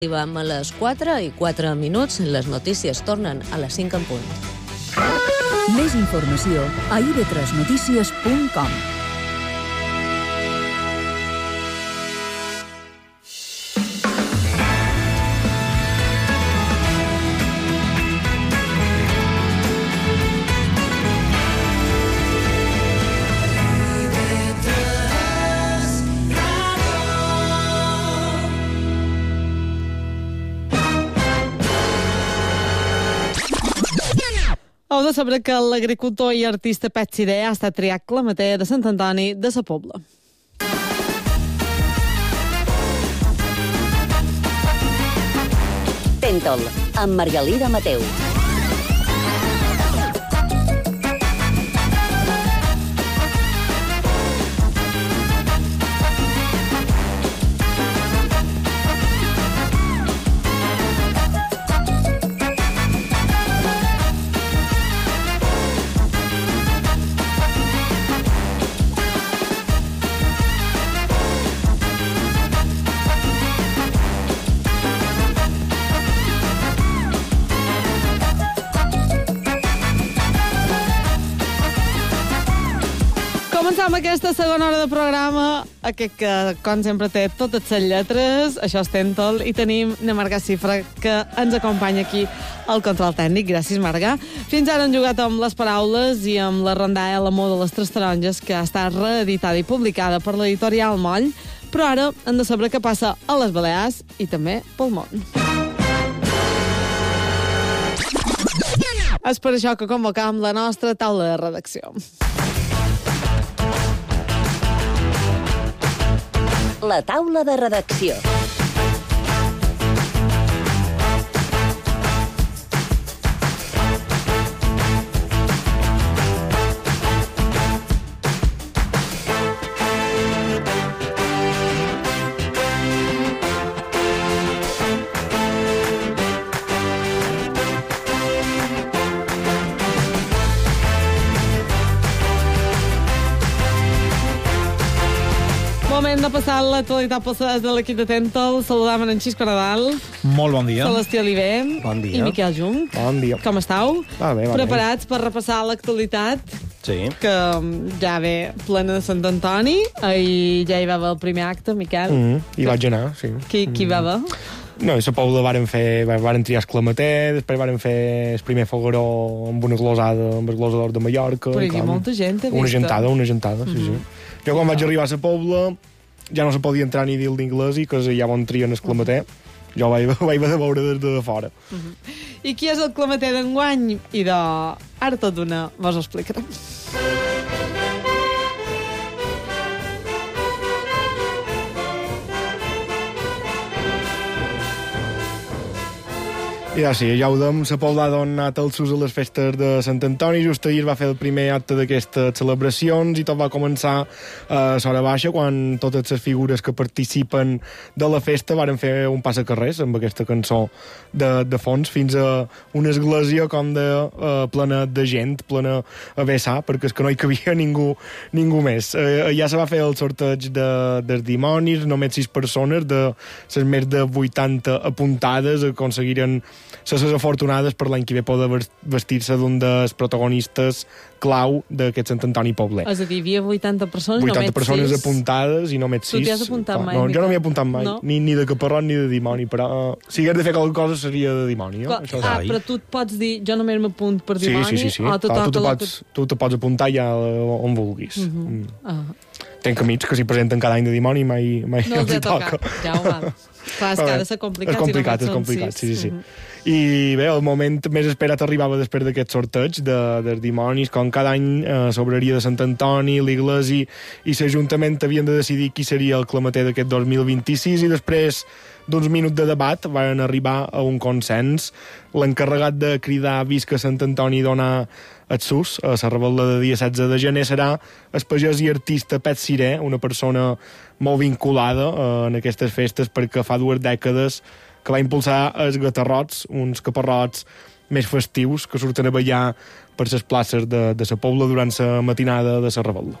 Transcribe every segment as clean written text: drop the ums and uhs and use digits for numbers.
Arribem a les 4:04. Les notícies tornen a les 5 en punt. Més informació a ib3notícies.com. Heu de saber que l'agricultor i artista Pet Siré ha estat triat clameter de Sant Antoni de sa Pobla. Tentol, amb Margalida Mateu. Començam aquesta segona hora de programa, aquest que, com sempre, té totes les lletres. Això és Tentol, i tenim na Marga Cifra, que ens acompanya aquí al control tècnic. Gràcies, Marga. Fins ara han jugat amb les paraules i amb la rondalla L'amor de les tres taronges, que ha estat reeditada i publicada per l'editorial Moll, però ara hem de saber què passa a les Balears i també pel món. És per això que convocam la nostra taula de redacció. La taula de redacció. Moment de passar l'actualitat passada de l'equip de Tentol. Saludam en Xisco Nadal. Molt bon dia. Celestí Oliver. Bon dia. I Miquel Jung. Bon dia. Com estàu? Va bé, va Preparats per repassar l'actualitat, Sí. que ja ve plena de Sant Antoni. Ahir ja hi va haver el primer acte, Miquel. I vaig anar, sí. Qui va haver? No, a la Pobla varen triar esclamater, després varen fer el primer fogueró amb una glosada, amb el glosador de Mallorca. Però hi havia molta gent, he vist. Una gentada, sí, sí. Jo quan vaig arribar a la Pobla ja no se podia entrar ni dir d'inglès i que ja on trien esclamater. Jo vaig haver de veure des de fora. I qui és el clameter d'enguany? I ara tot d'una vos ho explicarem. I ja sí, ja ho dèiem, la Pobla ha donat el sus a les festes de Sant Antoni. Just ahir va fer el primer acte d'aquestes celebracions i tot va començar a l'hora baixa, quan totes les figures que participen de la festa varen fer un pas a carrers amb aquesta cançó de fons, fins a una església com de plena de gent, plena a vessar, perquè és que no hi cabia ningú més. Ja se va fer el sorteig dels dimonis, només 6 persones de les més de 80 apuntades aconseguiren ser les afortunades per l'any que ve poder vestir-se d'un dels protagonistes clau d'aquest Sant Antoni Poblet. És a dir, hi havia 80 persones, 80 persones apuntades i només 6. Tu t'hi has apuntat mai? No, jo no m'hi he apuntat mai, no? ni de caparrot ni de dimoni, però si hagués de fer qualque cosa seria de dimoni. Però tu et pots dir, jo només m'apunt per dimoni? Sí. Tu te pots apuntar ja on vulguis. Tenc amics que s'hi presenten cada any de dimoni i mai no els hi toca. Ja ho va. Clar, és que ha de ser complicat. És complicat, sí. I bé, el moment més esperat arribava després d'aquest sorteig dels dimonis, com cada any s'obraria de Sant Antoni, l'Iglesi i l'Ajuntament havien de decidir qui seria el clameter d'aquest 2026, i després d'uns minuts de debat van arribar a un consens. L'encarregat de cridar Visca Sant Antoni i donar el sus a la rebel·la de dia 16 de gener serà el pagès i artista Pet Siré, una persona molt vinculada en aquestes festes, perquè fa 2 dècades que va impulsar els gatarrots, uns caparrots més festius que surten a ballar per les places de la Pobla durant la matinada de la rebel·la.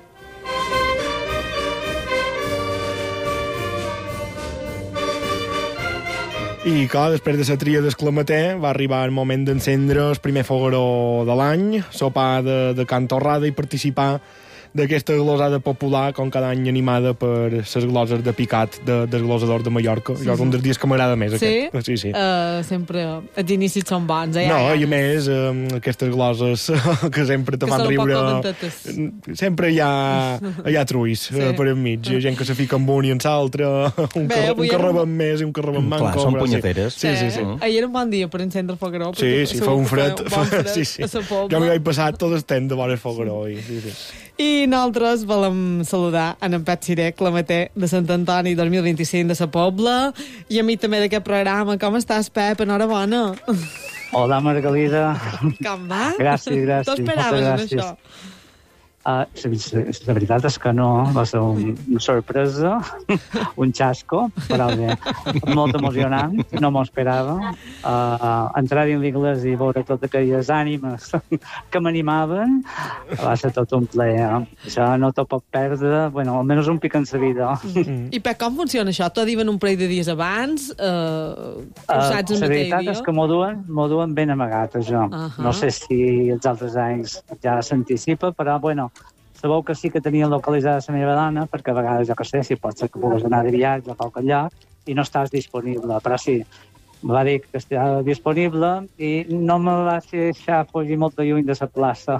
I, clar, després de la tria d'Esclamater va arribar el moment d'encendre el primer fogueró de l'any, sopar de Can Torrada i participar d'aquesta glosada popular, com cada any animada per les gloses de picat del glosador de Mallorca. Jo és un dels dies que m'agrada més, aquest. Sí? Sí. Sempre els inicis són bons, eh? No, i a més, aquestes gloses que sempre te fan riure... Sempre hi ha truís per enmig. Hi ha gent que se fica amb un i en l'altre, un que reben més i un que reben manco. Clar, són punyeteres. Sí. Ahir era un bon dia per encendre fogueró. Sí, fa un fred. Sí. Jo m'hi vaig passar tot el temps de vora el fogueró. I nosaltres volem saludar en Pep Siré, clamater de Sant Antoni 2025 de sa Pobla, i a mi també d'aquest programa. Com estàs, Pep? Enhorabona. Hola, Margalida. Com va? Gràcies. T'ho esperaves en això? La veritat és que no, va ser una sorpresa, un xasco, però bé, molt emocionant, no m'ho esperava. Entrar dins l'Igles i veure totes aquelles ànimes que m'animaven, va ser tot un plaer. Això no t'ho pot perdre, bueno, almenys un pic en sa vida. I per com funciona això? T'ho diuen un parell de dies abans? Ho saps el mateix dia? La veritat és que m'ho duen ben amagat, això. No sé si els altres anys ja s'anticipa, però, bueno, sabeu que sí que tenia localitzada la meva dona, perquè a vegades, jo que sé, si pot ser que pugues anar de viatge a qualque lloc i no estàs disponible, però sí, me va dir que estava disponible i no me va deixar fugir molt de lluny de la plaça.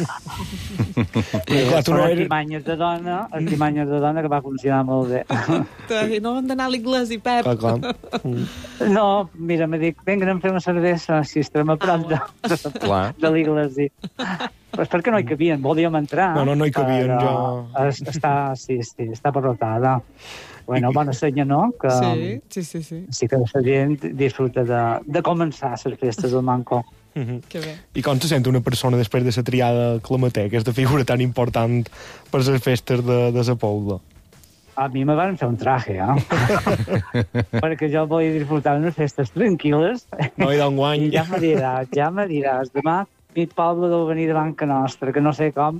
Però artimanyes de dona que va funcionar molt bé. No hem d'anar a l'Igles i Pep. No, mira, me dic, vinga, anem a fer una cervesa, si estem a prop de l'Igles. Pues perquè no hi cabien, volíem entrar. No hi cabien, jo... Està perrotada. Bueno, bona senya, no? Que sí. Sí que la gent disfruta de començar les festes del Manco. Que bé. I com se sent una persona després de la triada clamater, aquesta figura tan important per les festes de la Pobla? A mi me van fer un traje, perquè jo volia disfrutar unes festes tranquil·les. No hi d'enguany. Ja me diràs. Demà mit poble deu venir de banca nostra, que no sé com,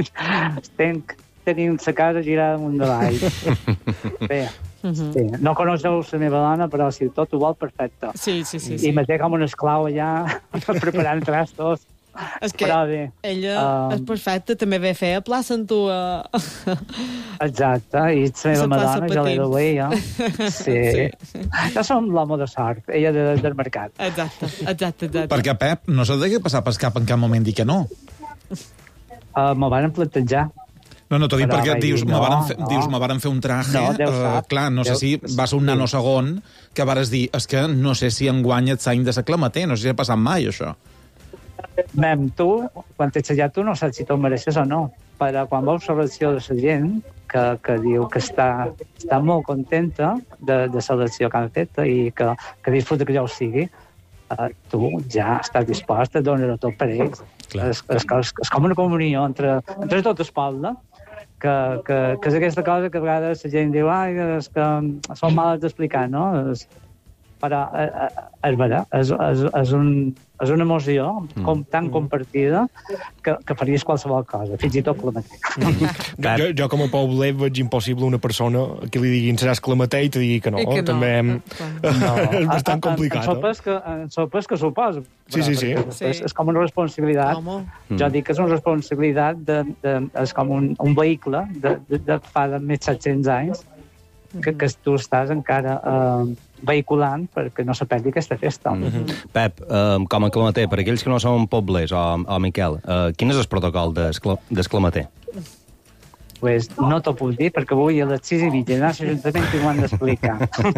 tenim la casa girada amunt de vall. Bé, no coneixeu la meva dona, però si tot ho vol, perfecte. Sí. I me té com un esclau allà, preparant trastos. És que ella és perfecta, també ve fer a plaça en tu. Exacte, i la meva madona ja l'he de veia. Sí. Ja som l'home de sort, ella del mercat. Exacte. Perquè, Pep, no s'ha de passar per cap en cap moment dir que no. M'ho van plantejar. No, t'ho dic perquè dius, me varen fer un traje. Clar, no sé si va ser un nanosegon que vares dir, és que no sé si enguany et s'any de sa clamater, no sé si ha passat mai, això. Tu, quan t'ets allà, tu no saps si te'l mereixes o no, però quan veus la reacció de la gent que diu que està molt contenta de la elecció que han fet i que disfruta que ja ho sigui, tu ja estàs dispost a donar-ho tot per ells. És com una comunió entre tot el poble, que és aquesta cosa que a vegades la gent diu és que són males d'explicar, no? Però és veritat, és una emoció tan compartida que faries qualsevol cosa, fins i tot clamater. Jo com a pobler veig impossible una persona que li diguin seràs clamater i te digui que no. També és bastant complicat. En sopes que suposo. Sí. És com una responsabilitat. Jo dic que és una responsabilitat, és com un vehicle de fa més de 700 anys que tu estàs encara vehiculant perquè no se perdi aquesta festa. Pep, com a clamater, per aquells que no són poblers, o Miquel, quin és el protocol d'esclamater? Pues no t'ho puc dir, perquè avui a les 6:30 anar a l'Ajuntament i m'ho han d'explicar.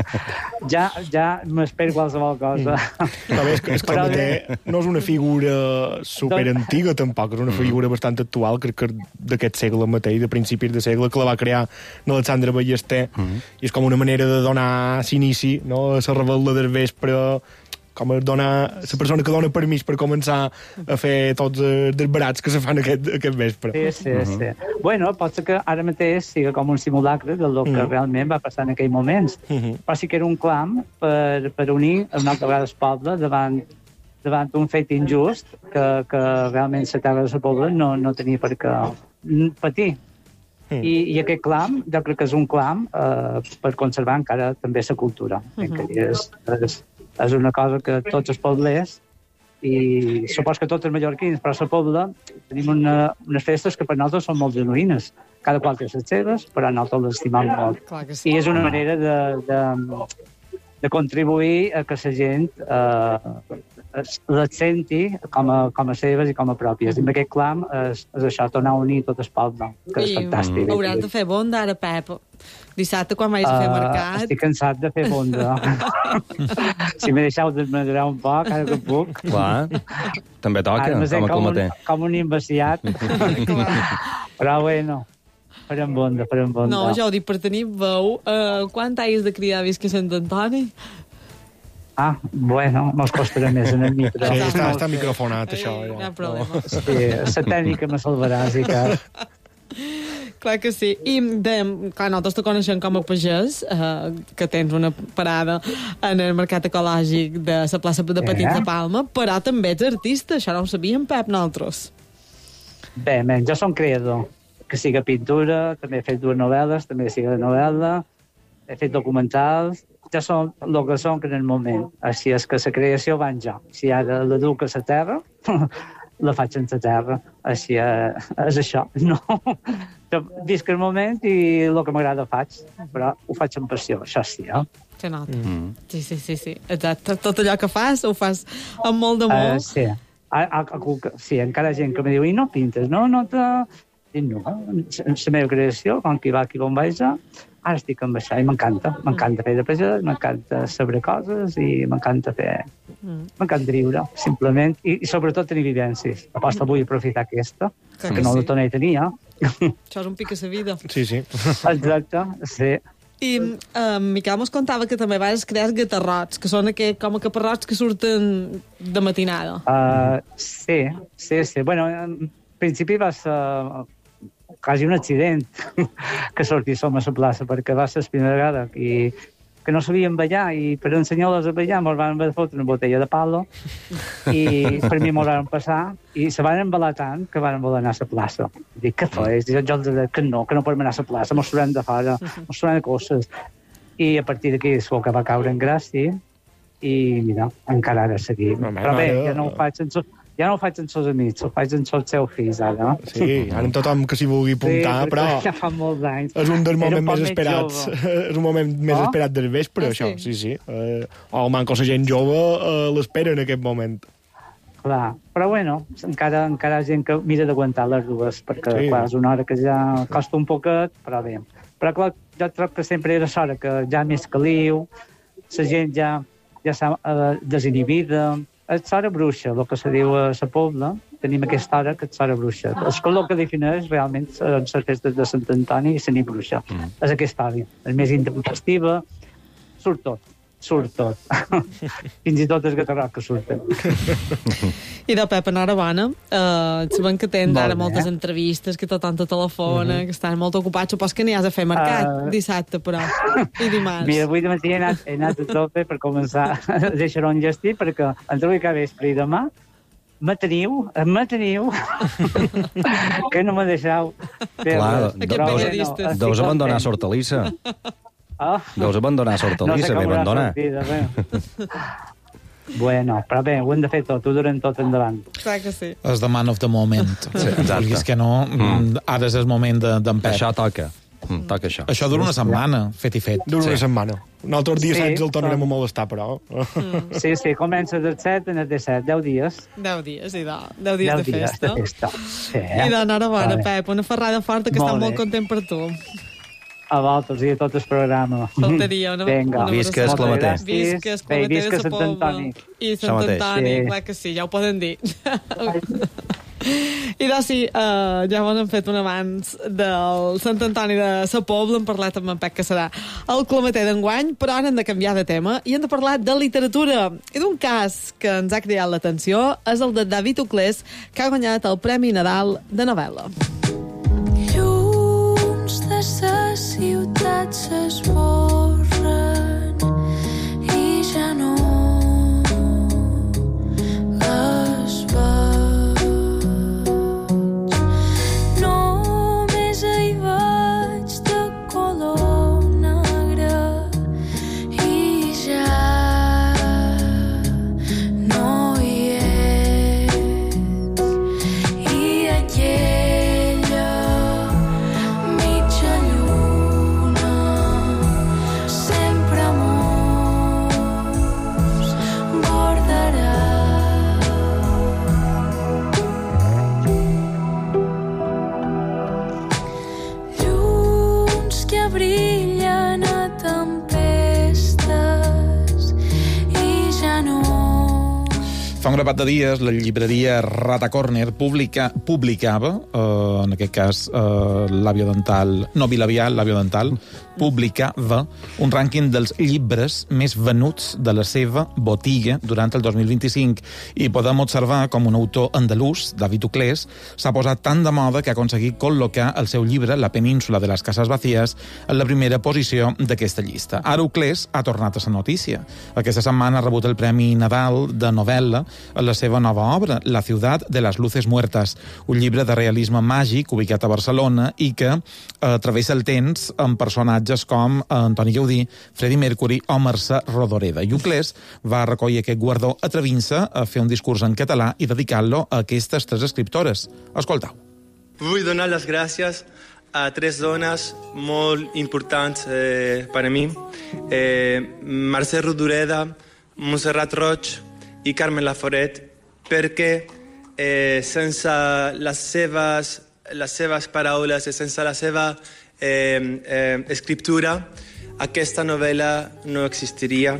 Ja m'espero qualsevol cosa. És clamater no és una figura superantiga, tampoc, és una figura bastant actual, crec que d'aquest segle mateix, de principis de segle, que la va crear Alexandre Ballester, i és com una manera de donar s'inici, no?, a la revetla del vespre, com la persona que dona permís per començar a fer tots els desbarats que se fan aquest vespre. Sí. Bueno, pot ser que ara mateix sigui com un simulacre del que realment va passar en aquells moments. Però sí que era un clam per unir una altra vegada el poble davant un fet injust que realment la terra de la Pobla no tenia per què patir. I aquest clam, jo crec que és un clam per conservar encara també la cultura. és una cosa que tots els poblers, i supos que tots els mallorquins, però a la Pobla tenim unes festes que per nosaltres són molt genuïnes. Cada qual té les seves, però nosaltres les estimam molt. Sí. I és una manera de contribuir a que la gent les senti com a seves i com a pròpies. I amb aquest clam és això, tornar a unir tot el poble, que és fantàstic. Hauràs de fer bonda ara, Pep. Dissabte, quan vagis a fer mercat... Estic cansat de fer bonda. Si me deixeu desmadrar un poc, ara que puc. Clar, també toca, com a Clomater. Com un imbeciat. Però bueno, farem bonda. No, ja ho dic per tenir veu. Quan t'has de cridar visca Sant Antoni? Bueno, mos costarà més en el micro. Sí, està microfonat, això. No hi ha problema. Sí, la tècnica me salvarà, sí que... Clar que sí. I clar, nosaltres te coneixem com a pagès, que tens una parada en el mercat ecològic de la plaça de Patins de Palma, però també ets artista, això no ho sabíem, Pep, nosaltres. Bé, jo som creador, que siga pintura, també he fet 2 novel·les, també siga de novel·la, he fet documentals, ja som el que som en el moment. Així és que la creació va en jo. Si ara la duc a la terra, la faig en la terra. Així és això. No. Jo visc el moment i el que m'agrada faig, però ho faig amb passió, això sí, Se nota. Sí. Exacte. Tot allò que fas, ho fas amb molt d'amor. Sí. Sí, encara hi ha gent que me diu, i no pintes, no? Dic, no, la meva creació, com que va aquí on vaig, ara estic amb això i m'encanta fer de pagès, m'encanta saber coses i m'encanta viure, simplement, i sobretot tenir vivències. Aposta vull aprofitar aquesta, que no la tornaré a tenir, Això és un pic a la vida. Sí. Exacte, sí. I Miquel mos contava que també vas crear gatarrots, que són com a caparrots que surten de matinada. Sí. Bueno, en principi va ser quasi un accident que sortíssim a la plaça, perquè va ser la primera vegada que no sabíem ballar, i per ensenyar-los a ballar mos van fotre una botella de palo i per mi mos van passar i se van embalar tant que van voler anar a la plaça. Dic, què fes? Jo els deia que no podem anar a la plaça, mos trobem de fora, mos trobem de coses. I a partir d'aquí es que va caure en gràcia i mira, encara ara seguim. Però bé, ja no ho faig amb els amics, ho faig amb els seus fills, ara. Sí, ara tothom que s'hi vulgui apuntar, però... Ja fa molts anys. És un dels moments més esperats. És un moment més esperat del vespre, això. Sí. O manco la gent jove l'espera en aquest moment. Clar, però bueno, encara hi ha gent que mira d'aguantar les dues, perquè clar, és una hora que ja costa un poquet, però bé. Però clar, jo trobo que sempre era l'hora que ja més caliu, la gent ja està desinhibida. És l'hora bruixa, el que se diu a la Pobla, tenim aquesta hora que és l'hora bruixa. És que el que defineix realment les festes de Sant Antoni i la nit bruixa. És aquesta hora. És més intempestiva, surt tot. Fins i tot els gatarrots que surten. I de Pep, enhorabona. Sabem que tens ara moltes entrevistes, que tothom te telefona, que estan molt ocupats. Supos que n'hi has a fer mercat dissabte, però. I dimarts. Mira, avui de matí he anat a tope per començar a deixar-ho enllestir, perquè entre avui que vespre i demà me teniu, que no me deixeu. Clar, deus abandonar l'hortalissa. Deus abandonar l'hortalissa, bé abandona. Bueno, però bé, ho hem de fer tot, ho durem tot endavant. Clar que sí. És the man of the moment. Vulguis que no, ara és el moment d'en Pep. Això toca això. Això dura una setmana, fet i fet. Dura una setmana. Nosaltres dia 16 el tornarem a molestar, però... Sí, comença del 7 en el 17, 10 dies. 10 dies, idò. 10 dies de festa. Sí. Idò, enhorabona, Pep, una ferrada forta, que estem molt content per tu. A vosaltres i a tot el programa. Faltaria una... Visca el Clomater. Visca el Clomater de la Pobla. I Sant Antoni, clar que sí, ja ho poden dir. I doncs sí, ja hem fet un abans del Sant Antoni de la Pobla, hem parlat amb en Pep, que serà el Clomater d'enguany, però ara hem de canviar de tema i hem de parlar de literatura. I d'un cas que ens ha cridat l'atenció és el de David Uclés, que ha guanyat el Premi Nadal de novel·la. Les ciutats s'esborren i ja no les veig. Només hi vaig de color negre i ja Fa un grapat de dies, la llibreria Rata Corner publicava, en aquest cas, l'àvia dental, no bilabial, l'àvia dental, publicava un rànquing dels llibres més venuts de la seva botiga durant el 2025. I podem observar com un autor andalús, David Uclés, s'ha posat tan de moda que ha aconseguit col·locar el seu llibre, La península de les cases vacíes, en la primera posició d'aquesta llista. Ara Uclés ha tornat a la notícia. Aquesta setmana ha rebut el Premi Nadal de novel·la en la seva nova obra, La ciutat de les luces muertas, un llibre de realisme màgic ubicat a Barcelona i que travessa el temps amb personatges com Antoni Gaudí, Freddie Mercury o Mercè Rodoreda. I Uclés va recollir aquest guardó atrevint-se a fer un discurs en català i dedicar-lo a aquestes tres escriptores. Escoltau. Vull donar les gràcies a tres dones molt importants per a mi. Mercè Rodoreda, Montserrat Roig i Carmen Laforet, perquè sense les seves paraules i sense la seva escriptura, aquesta novel·la no existiria.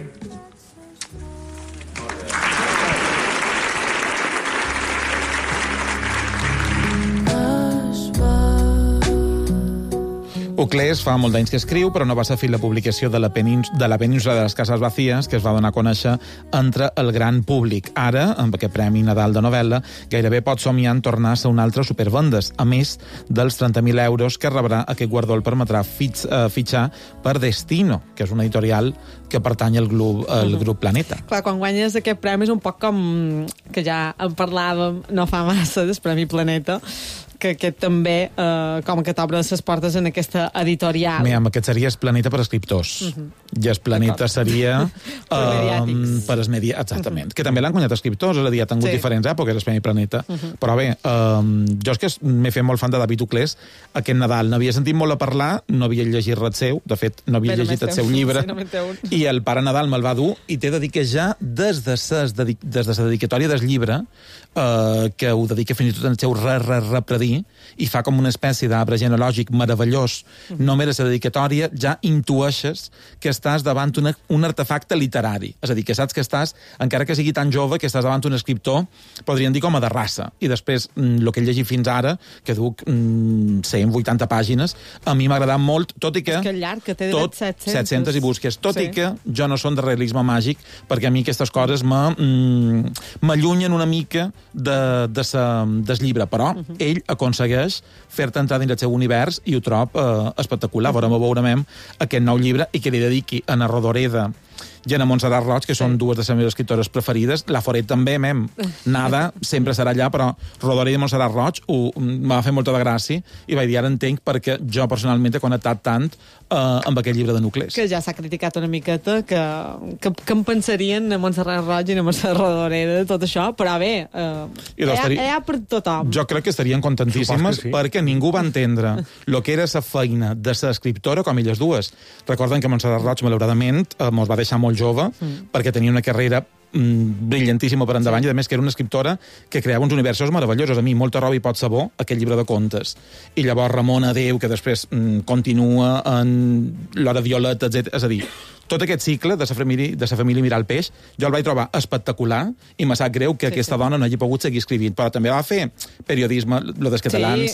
Uclés fa molt d'anys que escriu, però no va ser fins la publicació de la península de les cases vacíes que es va donar a conèixer entre el gran públic. Ara, amb aquest Premi Nadal de novel·la, gairebé pot somiar en tornar a ser un altre supervendes, a més dels 30.000 euros que rebrà aquest guardó el permetrà fitxar per Destino, que és una editorial que pertany al grup Planeta. Clar, quan guanyes aquest premi és un poc com que ja en parlàvem no fa massa del Premi Planeta, que aquest també com que t'obre les portes en aquesta editorial. Mira, aquest seria el Planeta per escriptors. I el Planeta seria per els mediàtics. Exactament. Que també l'han guanyat escriptors, és a dir, ha tingut diferents èpoques el Premi Planeta. Però bé, jo és que m'he fet molt fan de David Uclés aquest Nadal. N'havia sentit molt a parlar, no havia llegit res seu, de fet, no havia llegit el seu llibre, i el Pare Nadal me'l va dur, i t'he de dir que ja des de la dedicatòria del llibre, que ho dedica fins i tot en el seu repredir, i fa com una espècie d'arbre genealògic meravellós, només a la dedicatòria ja intueixes que estàs davant un artefacte literari. És a dir, que saps que estàs, encara que sigui tan jove, que estàs davant un escriptor, podríem dir com a de raça. I després, el que he llegit fins ara, que duc 180 pàgines, a mi m'ha agradat molt, tot i que... És que llarg, que té tot 700 i busques. Tot i que jo no són de realisme màgic, perquè a mi aquestes coses m'allunyen una mica del llibre, però ell aconsegueix fer-te entrar dins el seu univers i ho trob espectacular. Veurem aquest nou llibre i que li dediqui a Ana Rodoreda i a Montserrat Roig, que són dues de les meves escriptores preferides. La Foret també, nada, sempre serà allà, però Rodoreda i Montserrat Roig m'ha fet molta de gràcia i vaig dir, ara entenc perquè jo personalment he connectat tant amb aquest llibre de Uclés. Que ja s'ha criticat una miqueta que em pensarien a Montserrat Roig i a Montserrat Rodoreda de tot això, però bé, hi ha per tothom. Jo crec que estarien contentíssimes perquè ningú va entendre el que era la feina de ser escriptora com elles dues. Recorden que Montserrat Roig, malauradament, mos va deixar molt jove, perquè tenia una carrera brillantíssima per endavant, i a més que era una escriptora que creava uns universos meravellosos. A mi, Molta roba i pot sabó, aquest llibre de contes. I llavors Ramona Déu, que després continua en l'Hora Violeta, etc. És a dir, tot aquest cicle de sa família Mirar el Peix, jo el vaig trobar espectacular i me sap greu que aquesta dona no hagi pogut seguir escrivint. Però també va fer periodisme, lo dels catalans,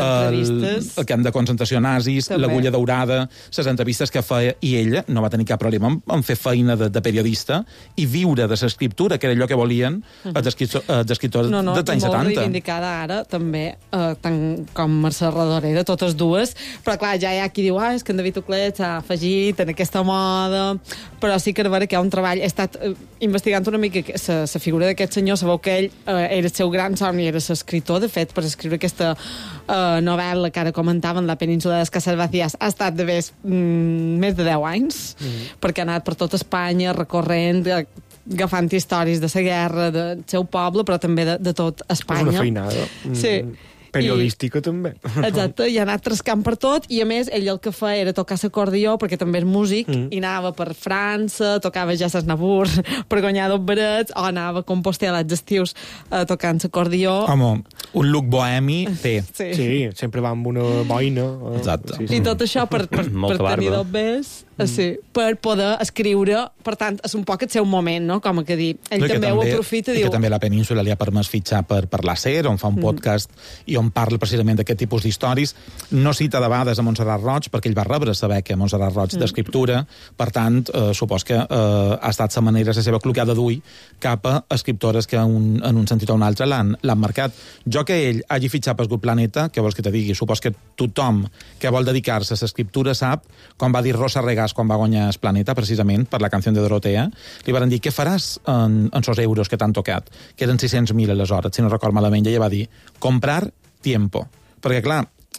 el camp de concentració nazis, l'Agulla Daurada, les entrevistes que feia, i ella no va tenir cap problema en fer feina de periodista i viure de l'escriptura, que era allò que volien els escriptors dels anys 70. Molt reivindicada ara, també, tant com Mercè Rodoreda, totes dues, però clar, ja hi ha qui diu és que en David Uclés s'ha afegit en aquesta moda, però sí que a veure que hi ha un treball. He estat investigant una mica la figura d'aquest senyor, sabeu que ell era el seu gran somni, era l'escriptor, de fet, per escriure aquesta novel·la que ara comentaven, La península de les cases vacíes, ha estat de més de 10 anys, perquè ha anat per tot Espanya, recorrent, agafant històries de la guerra, del seu poble, però també de tot Espanya. És una feinada. Sí. Periodística, també. Exacte, i ha anat trascant per tot, i a més, ell el que feia era tocar l'acordió, perquè també és músic, i anava per França, tocava ja l'Aznavour per guanyar dos barets, o anava a Compostel als estius tocant l'acordió. Home, un look bohemi té. Sí, sempre va amb una boina. Exacte. I tot això per tenir dos bes. per poder escriure. Per tant, és un poc el seu moment, no? Com que dir, ell també ho aprofita i diu... que també la península li ha permès fitxar per la SER, on fa un podcast i on parla precisament d'aquest tipus d'històries. No cita de vegades a Montserrat Roig, perquè ell va rebre la beca a Montserrat Roig d'escriptura, per tant, supos que ha estat la manera, la seva cloqueada d'ull cap a escriptores que en un sentit o un altre l'han marcat. Jo que ell hagi fitxat per Good Planeta, què vols que te digui? Supos que tothom que vol dedicar-se a l'escriptura sap, com va dir Rosa Regàs quan va guanyar el Planeta, precisament, per la canció de Dorotea, li van dir, què faràs en esos euros que t'han tocat? Que eren 600.000 aleshores, si no record malament, i ella va dir, comprar tiempo. Perquè, clar,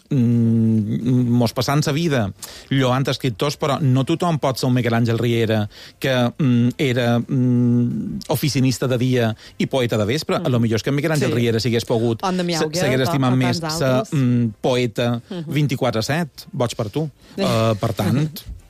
mos passant la vida lloant escriptors, però no tothom pot ser un Miquel Àngel Riera que era oficinista de dia i poeta de vespre. A lo millor és que Miquel Àngel Riera s'hagués pogut s'hagués estimat més ser poeta 24/7. Boig per tu. Per tant...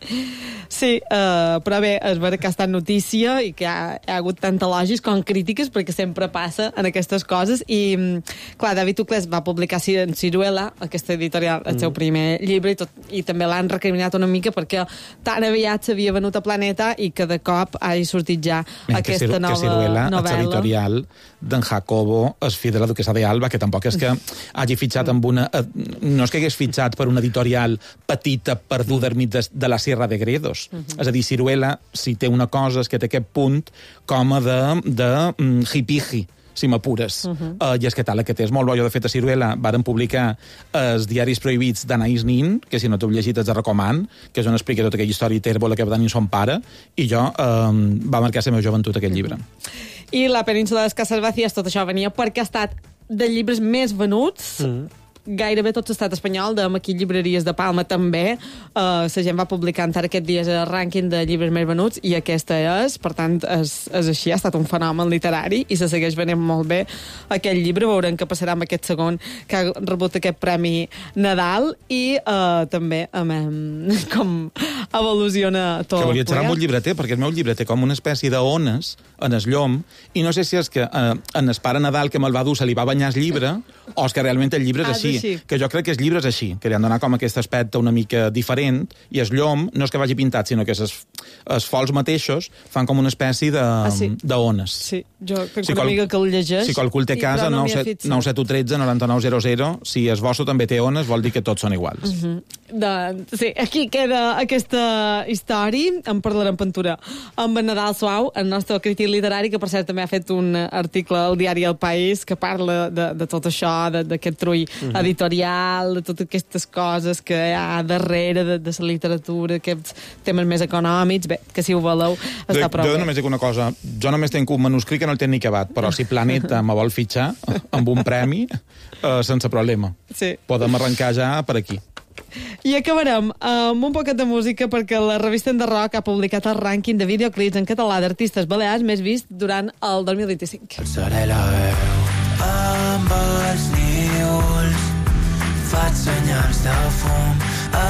Sí, però bé, és vera que ha estat notícia i que hi ha hagut tant elogis com crítiques, perquè sempre passa en aquestes coses. I, clar, David Uclés va publicar en Ciruela, aquesta editorial, el seu primer llibre, i també l'han recriminat una mica perquè tan aviat s'havia venut a Planeta i que de cop hagi sortit ja aquesta nova Ciruela, novel·la. Editorial d'en Jacobo, es fill de la duquesa de Alba, que tampoc és que hagi fitxat amb una... No és que hagués fitxat per una editorial petita, perduda enmig de la Sierra de Gredos. És a dir, Ciruela, si té una cosa, és que té aquest punt com a de hippie, si m'apures. I és que tal, aquest és molt bo. Jo, de fet, a Ciruela varen publicar els diaris prohibits d'Anaïs Nin, que si no t'ho llegit els recoman, que és on explica tota aquella història tèrbola que va tenir son pare, i jo va marcar la meva joventut aquest llibre. I la península de les Cases Vacíes, tot això venia perquè ha estat de llibres més venuts, gairebé tot l'estat espanyol, aquí llibreries de Palma també. La gent va publicar encara aquest dia el rànquing de llibres més venuts i aquesta és, per tant, és així, ha estat un fenomen literari i se segueix venent molt bé aquest llibre. Veurem què passarà amb aquest segon que ha rebut aquest Premi Nadal i també com evoluciona tot. Que volia xerrar amb un llibreter, perquè el meu llibreter com una espècie d'ones en el llom, i no sé si és que en el pare Nadal que me'l va dur se li va banyar el llibre o és que realment el llibre és així. Que jo crec que el llibre és així, que li han donat com aquest aspecte una mica diferent, i el llom no és que vagi pintat, sinó que els fols mateixos fan com una espècie d'ones. Sí, jo tenc una amiga que el llegeix. Si qualcú el té a casa, 9713 9900, si el vostre també té ones, vol dir que tots són iguals. Sí, aquí queda aquesta història. En parlarem pintura amb en Nadal Suau, el nostre crític literari, que per cert també ha fet un article al diari El País que parla de tot això, d'aquest trull editorial, de totes aquestes coses que hi ha darrere de la literatura, aquests temes més econòmics. Bé, que si ho voleu, està prou bé. Jo només dic una cosa, jo només tenc un manuscrit que no el tenc ni acabat, però si Planeta me vol fitxar amb un premi, sense problema. Podem arrencar ja per aquí. I acabarem amb un poquet de música perquè la revista Enderrock ha publicat el rànquing de videoclips en català d'artistes balears més vist durant el 2025. Alçaré la veu amb els níols, faig senyals de fum,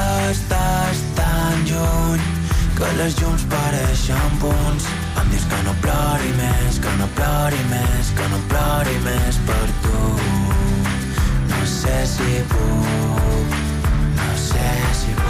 estàs tan lluny que les llums pareixen punts. Em dius que no plori més, que no plori més, que no plori més per tu. No sé si puc, no sé si puc.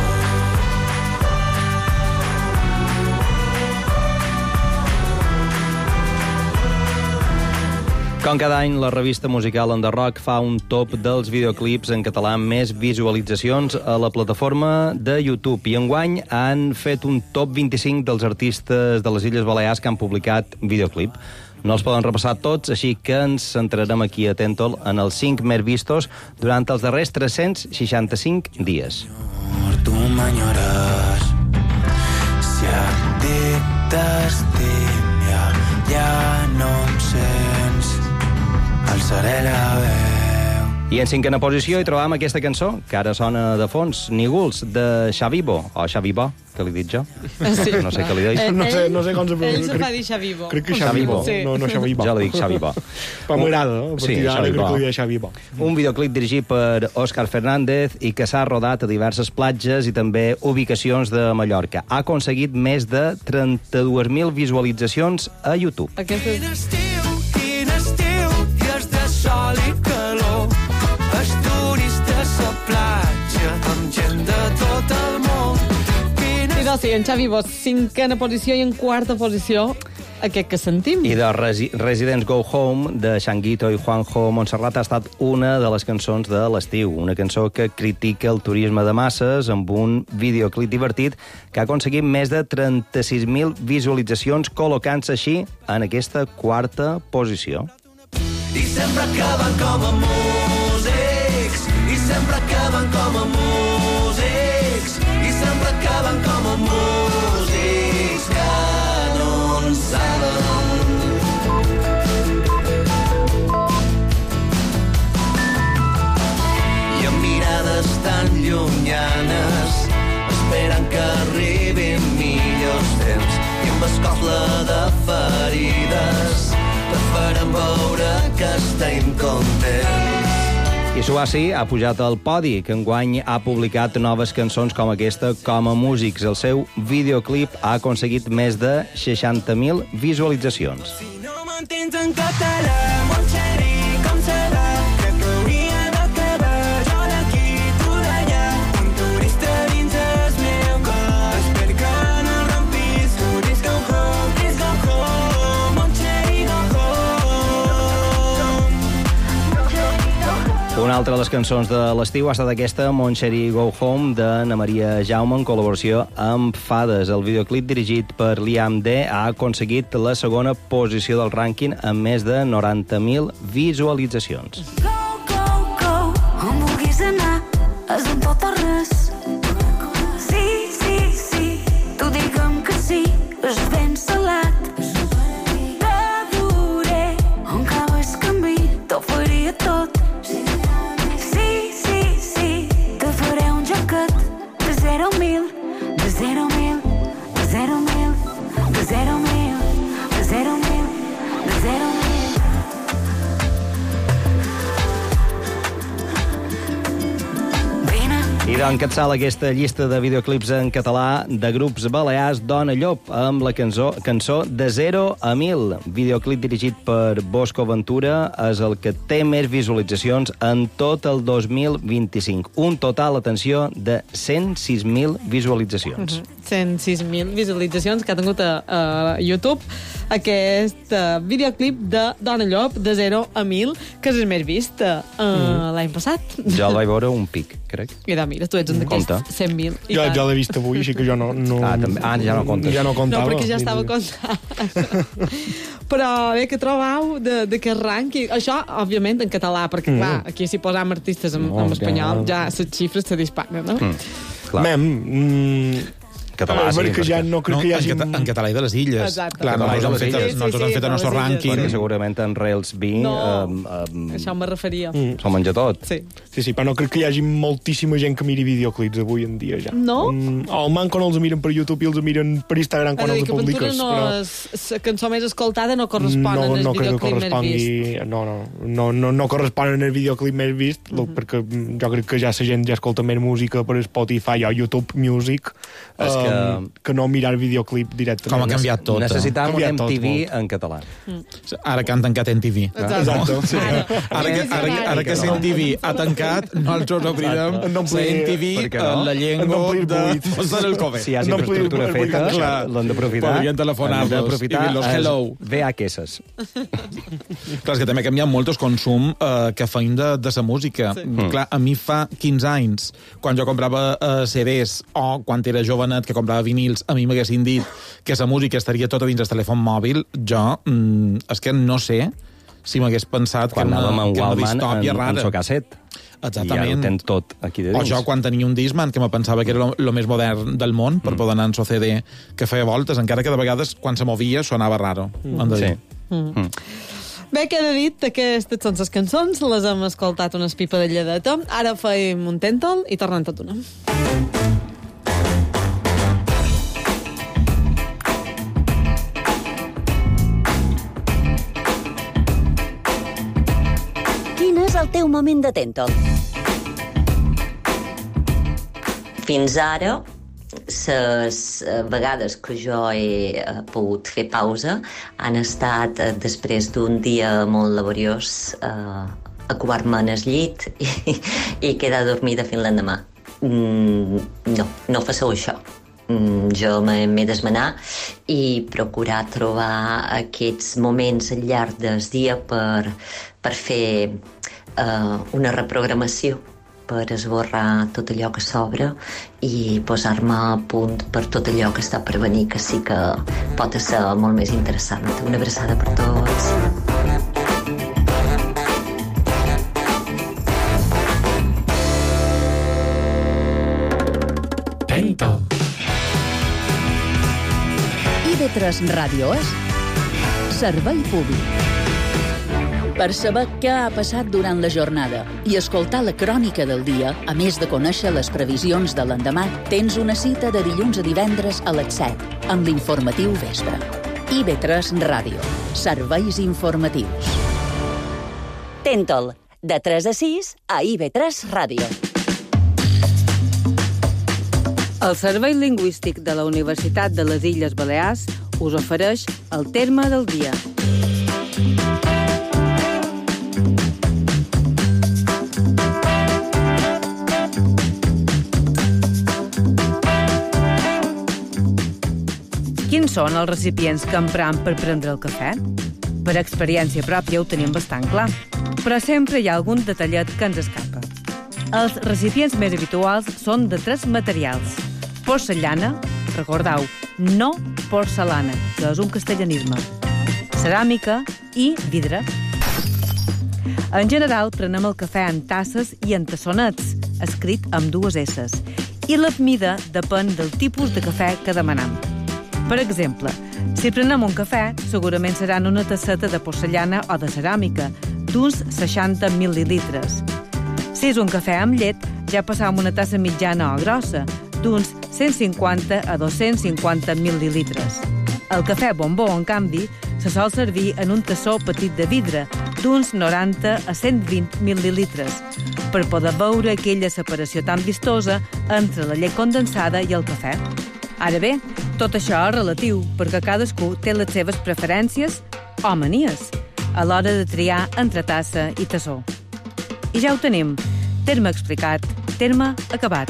Com cada any, la revista musical Enderrock fa un top dels videoclips en català amb més visualitzacions a la plataforma de YouTube. I enguany han fet un top 25 dels artistes de les Illes Balears que han publicat videoclip. No els poden repassar tots, així que ens centrarem aquí a Tentol en els 5 més vistos durant els darrers 365 dies. Tu m'enyores, si et dic t'estim, ja no em sents, alçaré la veu. I en 5a posició hi trobam aquesta cançó, que ara sona de fons, Nígols, de Xavibo, o Xavibo, que li he dit jo. Sí. No sé què li dic. No sé com se pronuncia. Ell se fa dir Xavibo. Crec que Xavibo, no Xavibo. Jo li dic Xavibo. Però m'agrada, a partir d'ara crec que li dic Xavibo. Un videoclip dirigit per Òscar Fernández i que s'ha rodat a diverses platges i també ubicacions de Mallorca. Ha aconseguit més de 32.000 visualitzacions a YouTube. Quin estiu, dies de sol i calor, Astúries de sa platja, amb gent de tot el món. I de Però sí, en Xavi Bosch, 5a posició i en 4a posició aquest que sentim. I de Residents Go Home, de Xanguito i Juanjo Montserrat, ha estat una de les cançons de l'estiu. Una cançó que critica el turisme de masses amb un videoclip divertit que ha aconseguit més de 36.000 visualitzacions, col·locant-se així en aquesta 4a posició. I sempre acaben com a músics, i sempre acaben com a músics, i sempre acaben com a músics que no en saben. I amb mirades tan llunyanes esperen que arribin millors temps i amb escosla de ferides te farem veure que estem contents. I Suassi ha pujat al podi, que enguany ha publicat noves cançons com aquesta com a músics. El seu videoclip ha aconseguit més de 60.000 visualitzacions. Si no m'entens en català, mon xeri, com serà? Crec que hauria d'acabar jo d'aquí, tu d'allà. Un turista dins el meu cor. Espero que no el rompis. Please go home, mon xeri, go home. Una altra de les cançons de l'estiu ha estat aquesta, Mon Xeri Go Home, d'Anna Maria Jaume, en col·laboració amb Fades. El videoclip dirigit per Liam D ha aconseguit la segona posició del rànquing amb més de 90.000 visualitzacions. Go, go, go, on vulguis anar, és un tot o res. Sí, sí, sí, tu digue'm que sí, és ben salat. T'adoré, on cau el camí, t'ho faria tot. Sí, sí, sí, te faré un joquet de 0 a 1000, de 0 a 1000, de 0 a 1000, de 0 a 1000, de 0 a 1000, de 0 a 1000. I d'encatsar aquesta llista de videoclips en català de grups balears, Dona Llop, amb la cançó De 0 a 1000. Videoclip dirigit per Bosco Ventura és el que té més visualitzacions en tot el 2025. Un total, atenció, de 106.000 visualitzacions. 106.000 visualitzacions que ha tingut a YouTube aquest videoclip de Dona Llop, de 0 a 1000, que és el més vist l'any passat. Jo el vaig veure un pic, crec. I mira, tu ets un d'aquests 100.000. Jo l'he vist avui, així que jo no... ja no comptes. Ja no comptava. No, perquè ja estava comptant. Però bé, que trobau d'aquest rànquing? Això, òbviament, en català, perquè, clar, aquí si posam artistes en espanyol, ja les xifres se disparen, no? Clar. Català, sí, perquè ja no crec que hi hagi... En català i de les illes. Exacte. Clar, nosaltres hem fet el nostre rànquing. Perquè segurament en Railsby... Això me referia. S'ho menja tot. Sí, però no crec que hi hagi moltíssima gent que miri videoclips avui en dia, ja. No? El manco no els miren per YouTube i els miren per Instagram quan els publiques. La cançó més escoltada no correspon al videoclip més vist. No correspon al videoclip més vist, perquè jo crec que ja la gent ja escolta més música per Spotify o YouTube Music, que no mirar videoclip directament. Com ha canviat tot. Necessitàvem un MTV en català. Ara que han tancat MTV. Exacte. Ara que MTV ha tancat, nosaltres obrirem la MTV la llengua de posar el cover. Si hi ha infraestructura feta, l'han d'aprofitar. Podrien telefonar-los i dir-los hello. VHS. Clar, és que també ha canviat molt el consum que feim de la música. Clar, a mi fa 15 anys, quan jo comprava CDs o quan era jovenet que comprava vinils, a mi m'haguessin dit que la música estaria tota dins el telèfon mòbil, jo és que no sé si m'hagués pensat quan que una distòpia rara. En Socasset. Exactament. I ara ho tens tot aquí de dins. O jo quan tenia un Discman, que me pensava que era el més modern del món, per poder anar en so CD, que feia voltes, encara que de vegades, quan se movia, sonava raro. Sí. Bé, queda dit, aquestes són les cançons, les hem escoltat una espipa de lledeta. Ara feim un tèntol i tornem tot una. Quin és el teu moment de tèntol? Fins ara, les vegades que jo he pogut fer pausa han estat després d'un dia molt laboriós, acabar-me en el llit i quedar dormida fins l'endemà. No faceu això. jo m'he d'esmenar i procurar trobar aquests moments al llarg del dia per fer una reprogramació, per esborrar tot allò que s'obre i posar-me a punt per tot allò que està per venir, que sí que pot ser molt més interessant. Una abraçada per tots. Tento. IB3 Ràdio és servei públic. Per saber què ha passat durant la jornada i escoltar la crònica del dia, a més de conèixer les previsions de l'endemà, tens una cita de dilluns a divendres a les 7 amb l'informatiu vespre. IB3 Ràdio. Serveis informatius. Tentol, de 3 a 6 a IB3 Ràdio. El Servei Lingüístic de la Universitat de les Illes Balears us ofereix el terme del dia. Quins són els recipients que empram per prendre el cafè? Per experiència pròpia ho tenim bastant clar, però sempre hi ha algun detallet que ens escapa. Els recipients més habituals són de 3 materials: porcellana, recordeu, no porcelana, que és un castellanisme, ceràmica i vidre. En general, prenem el cafè en tasses i en tassonets, escrit amb 2 esses, i la mida depèn del tipus de cafè que demanam. Per exemple, si prenem un cafè, segurament serà en una tasseta de porcellana o de ceràmica, d'uns 60 mil·lilitres. Si és un cafè amb llet, ja passam una tassa mitjana o grossa, d'uns 150 a 250 mil·lilitres. El cafè bombó, en canvi, se sol servir en un tassó petit de vidre, d'uns 90 a 120 mil·lilitres, per poder veure aquella separació tan vistosa entre la llet condensada i el cafè. Ara bé, tot això és relatiu, perquè cadascú té les seves preferències o manies a l'hora de triar entre tassa i tassó. I ja ho tenim. Terme explicat, terme acabat.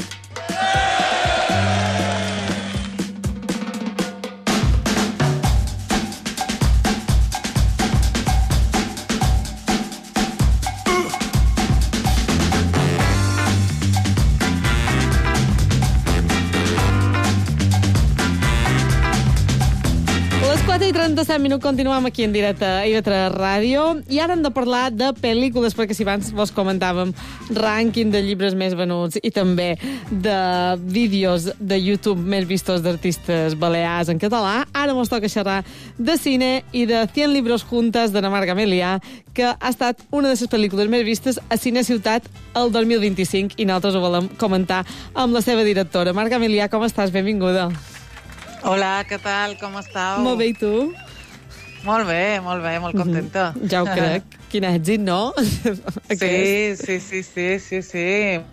I 37 minuts, continuem aquí en directe a IB3 Ràdio i ara hem de parlar de pel·lícules, perquè si abans vos comentàvem rànquing de llibres més venuts i també de vídeos de YouTube més vistos d'artistes balears en català, ara mos toca xerrar de cine i de 100 libros juntas de Marga Melià, que ha estat una de les pel·lícules més vistes a Cine Ciutat el 2025 i nosaltres ho volem comentar amb la seva directora. Marga Melià, com estàs? Benvinguda. Hola, què tal? Com estàu? Molt bé, i tu? Molt bé, molt contenta. Ja ho crec. Quin èxit, no? Sí.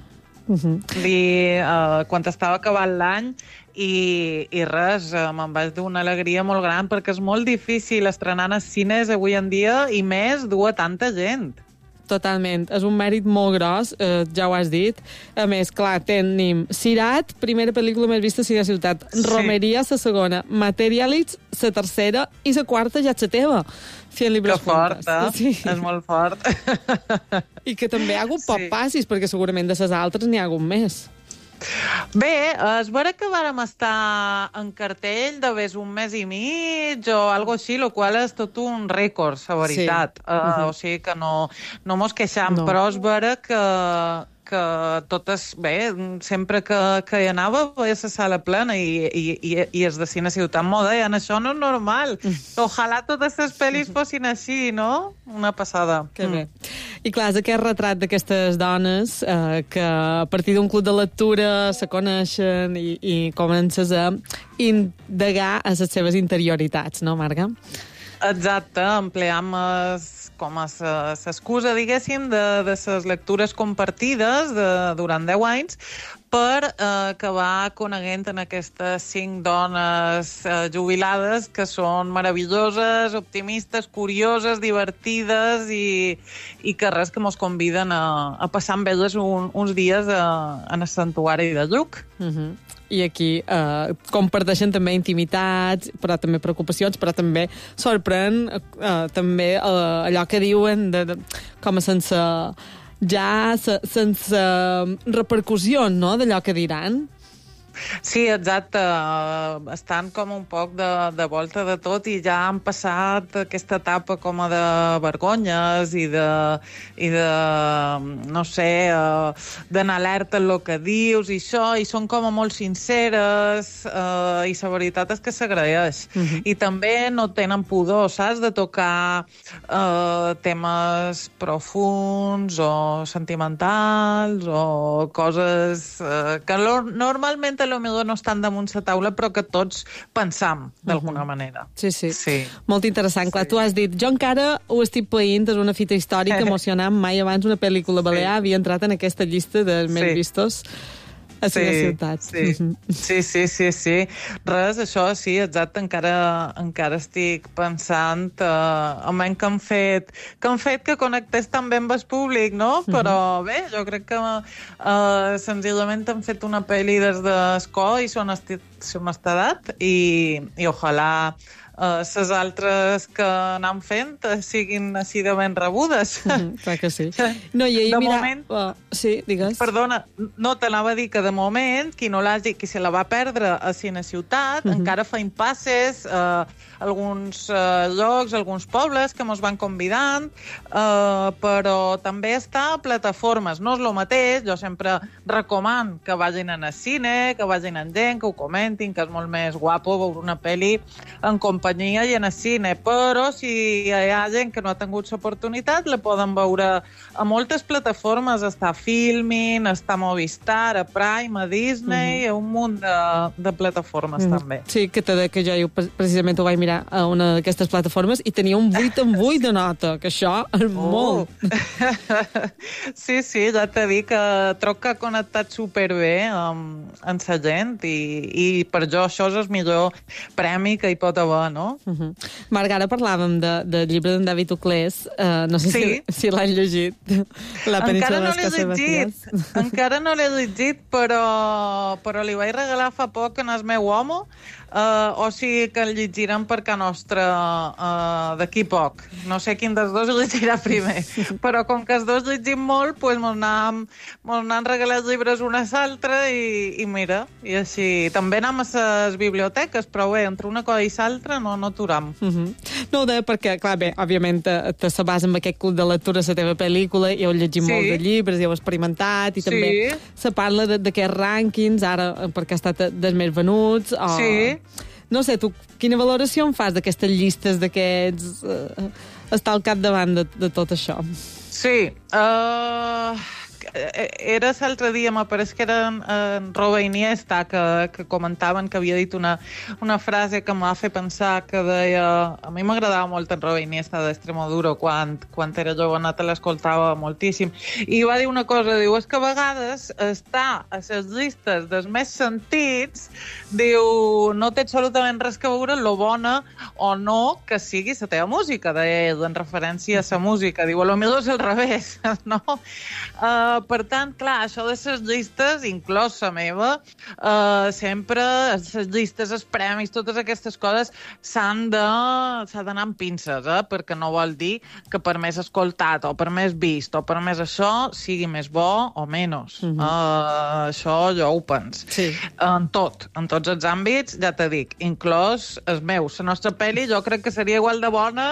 Quan estava acabant l'any i res, me'n vaig dur una alegria molt gran perquè és molt difícil estrenar als cines avui en dia i més dur a tanta gent. Totalment. És un mèrit molt gros, ja ho has dit. A més, clar, tenim Sirat, primera pel·lícula més vista a Cine Ciutat. Sí. Romeria, la segona. Materialits, la tercera. I la quarta ja és la teva. 100 libres juntes. Que fort, sí. És molt fort. I que també hi ha hagut poc passis, perquè segurament de les altres n'hi ha hagut més. Bé, es veure que vàrem estar en cartell de ves un mes i mig o algo així, el qual és tot un rècord, la veritat. O sigui que no mos queixam, però és veure que totes, bé, sempre que hi anava veia la sala plena i els de Cine Ciutat m'ho deien, això no és normal. Ojalà totes les pel·lis fossin així, no? Una passada. Que bé. I clar, és aquest retrat d'aquestes dones que a partir d'un club de lectura se coneixen i comences a indagar a les seves interioritats, no, Marga? Exacte, empleam com a l'excusa, diguéssim, de les lectures compartides durant 10 anys per acabar coneguent en aquestes 5 dones jubilades que són meravelloses, optimistes, curioses, divertides i que res, que mos conviden a passar amb elles uns dies en el santuari de Lluc. I aquí comparteixen també intimitats, però també preocupacions, però també sorprèn també allò que diuen com a sense repercussió, no?, d'allò que diran. Sí, exacte. Estan com un poc de volta de tot i ja han passat aquesta etapa com a de vergonyes i de no sé, d'anar alerta en el que dius i això, i són com a molt sinceres i la veritat és que s'agraeix. I també no tenen pudor, saps?, de tocar temes profuns o sentimentals o coses que normalment potser no estan damunt la taula, però que tots pensam, d'alguna manera. Sí. Molt interessant. Clar, tu has dit, jo encara ho estic païnt, és una fita històrica emocionant, mai abans una pel·lícula balear havia entrat en aquesta llista dels més vistos a la ciutat. Sí. Res, això sí, exacte, encara estic pensant almenys que han fet que connectés tan bé amb el públic, no? Però bé, jo crec que senzillament han fet una pel·li des d'escó i s'ho han estadat i ojalà les altres que anem fent siguin així de ben rebudes. Clar que sí. No, i ahir, moment... Sí, digues. Perdona, no t'anava a dir que de moment qui se la va perdre a Cine Ciutat encara fa impasses alguns llocs, alguns pobles que mos van convidant, però també està a plataformes. No és el mateix, jo sempre recomano que vagin al cine, que vagin amb gent, que ho comentin, que és molt més guapo veure una pel·li en companyia i en el cine, però si hi ha gent que no ha tingut l'oportunitat, la poden veure a moltes plataformes. Està a Filmin, està a Movistar, a Prime, a Disney, a un munt de plataformes també. Sí, que jo precisament ho vaig mirar a una d'aquestes plataformes i tenia un 8/8 de nota, que això és molt. Sí, ja t'he dit que troc que ha connectat superbé amb la gent i per jo això és el millor premi que hi pot haver, no? Marc, ara parlàvem del llibre d'en David Uclés, no sé si l'has llegit, La península de les Casablanques. Encara no l'he llegit, però li vaig regalar fa poc en el meu home, o sigui que el llegirem per Can Nostra d'aquí poc. No sé quin dels dos llegirà primer, però com que els dos llegim molt, doncs mos n'han regalat llibres un a l'altre i mira, i així. També anem a les biblioteques, però bé, entre una cosa i l'altra no aturam. No ho deia perquè, clar, bé, òbviament te sabàs amb aquest club de lectura la teva pel·lícula i heu llegit molt de llibres, i heu experimentat, i també se parla d'aquests rànquings, ara perquè ha estat dels més venuts, no sé, tu quina valoració en fas d'aquestes llistes, d'aquests... estar al capdavant de tot això? Sí, era l'altre dia, m'apareix que era en Roba Iniesta, que comentaven que havia dit una frase que m'ha fet pensar, que deia... A mi m'agradava molt en Roba Iniesta d'Extremoduro, quan era joveneta l'escoltava moltíssim, i va dir una cosa, diu, és que a vegades està a les llistes dels més sentits, diu, no té absolutament res que veure lo bona o no que sigui la teva música, deia ell, en referència a la música. Diu, a lo millor és al revés, no? Per tant, clar, això de les llistes, inclòs la meva, sempre les llistes, els premis, totes aquestes coses s'ha d'anar amb pinces, perquè no vol dir que per més escoltat o per més vist o per més això sigui més bo o menys. Això jo ho penso. En tots els àmbits, ja t'he dit, inclòs els meus. La nostra pel·li jo crec que seria igual de bona